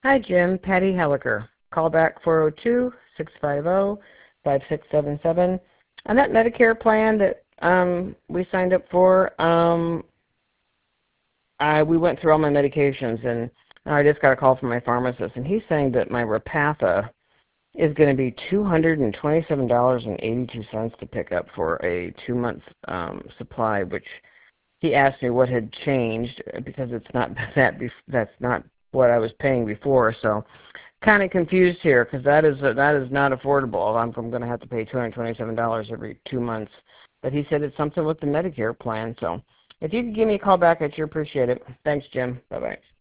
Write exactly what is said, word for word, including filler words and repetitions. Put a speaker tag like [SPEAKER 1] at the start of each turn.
[SPEAKER 1] Hi, Jim. Patty Helliker. Call back four oh two, six five zero, five six seven seven. On that Medicare plan that um, we signed up for, um, I, we went through all my medications, and I just got a call from my pharmacist, and he's saying that my Repatha is going to be two hundred twenty-seven dollars and eighty-two cents to pick up for a two-month um, supply, which he asked me what had changed because it's not that bef- that's not what I was paying before. So kind of confused here because that is uh, that is not affordable. I'm, I'm going to have to pay two hundred twenty-seven dollars every two months. But he said it's something with the Medicare plan. So if you could give me a call back, I'd sure appreciate it. Thanks, Jim. Bye-bye.